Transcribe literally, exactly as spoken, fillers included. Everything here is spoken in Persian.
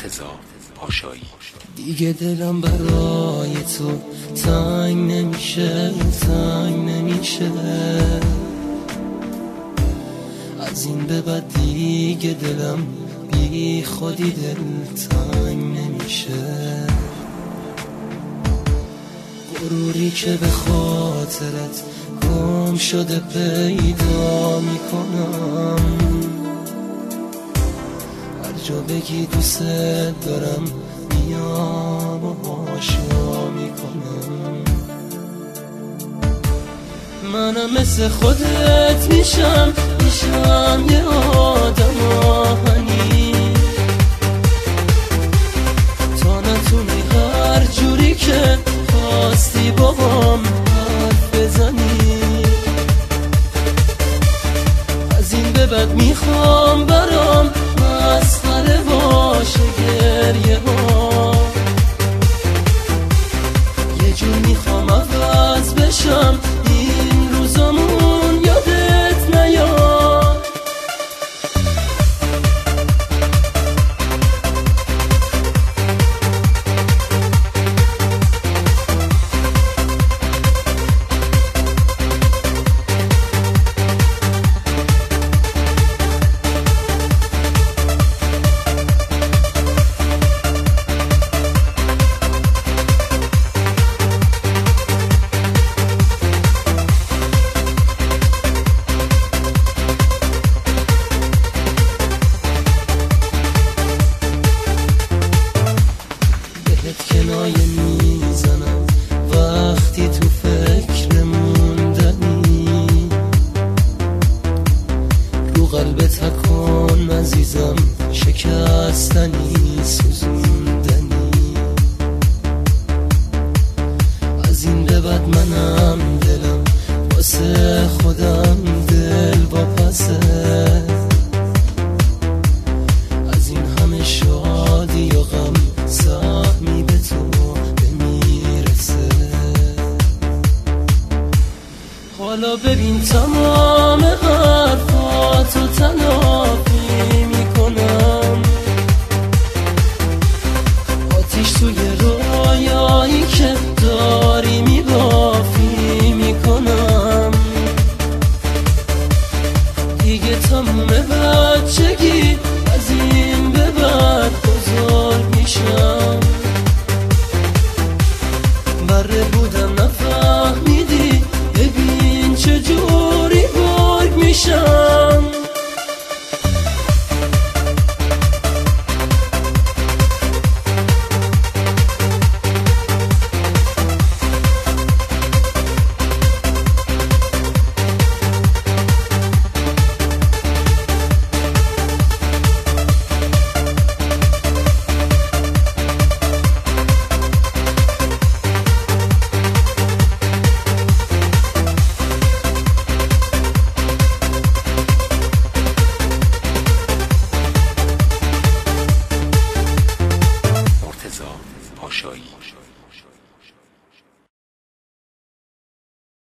مرتضی پاشایی. دیگه دلم برای تو تنگ نمیشه، تنگ نمیشه. از این به بعد دیگه دلم بی خودی دل تنگ نمیشه. غروری که به خاطرت گم شده پیدا میکنم، هر جا بگی دوست دارم میام و هاشا میکنم. منم مثل خودت میشم، میشم یه آدم آهنی، تا نتونی هر جوری که خواستی بابام حرف بزنی. از این به بعد میخوام برام مسخره باشه گریه ها، یه جور میخوام عوض بشم این روزامون یادت نیاد. کنایه میزنم وقتی تو فکر موندنی، رو قلبت تکن عزیزم شکستنی.